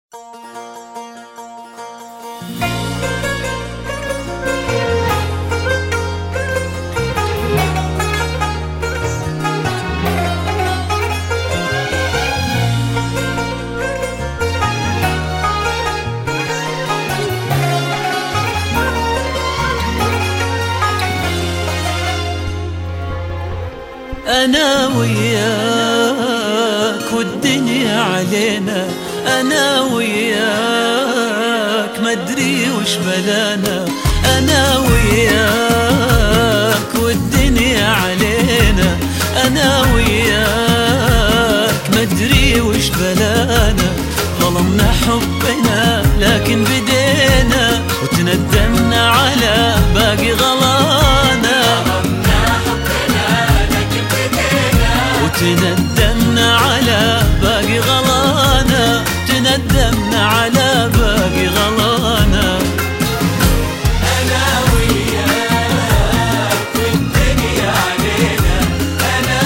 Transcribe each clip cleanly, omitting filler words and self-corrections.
أنا وياك والدنيا علينا، أنا وياك مدري وش بلانا. أنا وياك والدنيا علينا، أنا وياك مدري وش بلانا. ظلمنا حبنا لكن بدينا، وتندمنا على باقي غلانا. تندمنا على باقي غلانا، تندمنا على باقي غلانا. أنا وياك والدنيا علينا، أنا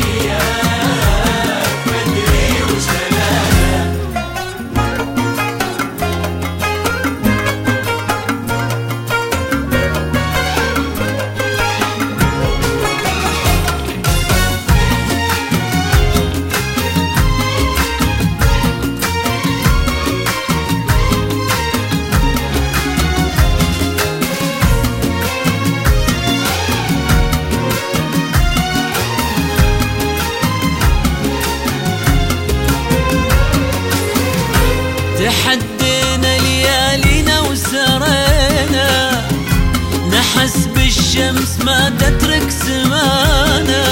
وياك مدري وش بلانا. تحدينا ليالينا وسرينا، نحس بالشمس ما تترك سمانا.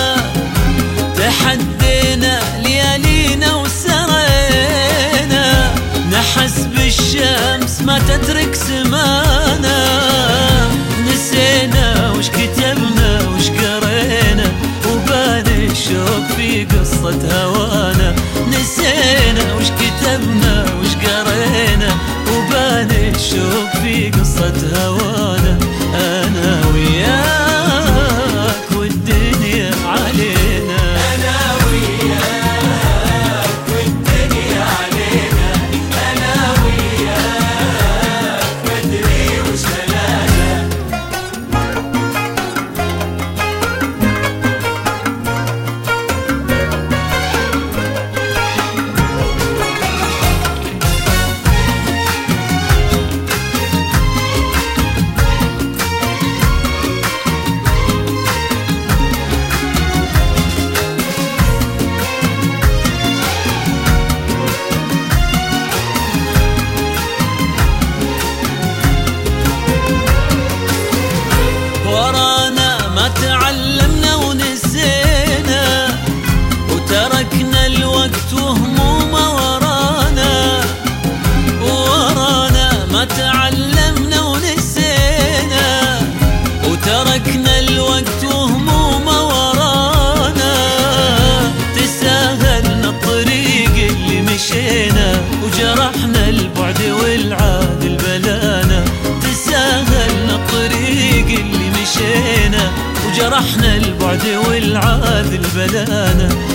تحدينا ليالينا وسرينا، نحس بالشمس ما تترك سمانا. نسينا وش كتبنا وش قرينا، وبان الشوق في قصة هوانا. نسينا وش كتبنا وش قرينا، وبان الشوق في قصة هوانا. أنا وياك والدنيا علينا، أنا وياك والدنيا علينا، أنا وياك مدري وش بلانا. ورانا ما تعلمنا ونسينا، وتركنا الوقت وهمومه ورانا. ورانا ما تعلمنا ونسينا، وتركنا الوقت وهمومه ورانا. تساهلنا الطريق اللي مشينا، وجرحنا البعد والعاد البلانا. تساهلنا الطريق اللي مشينا، وجرحنا البعد والعاد البلانا.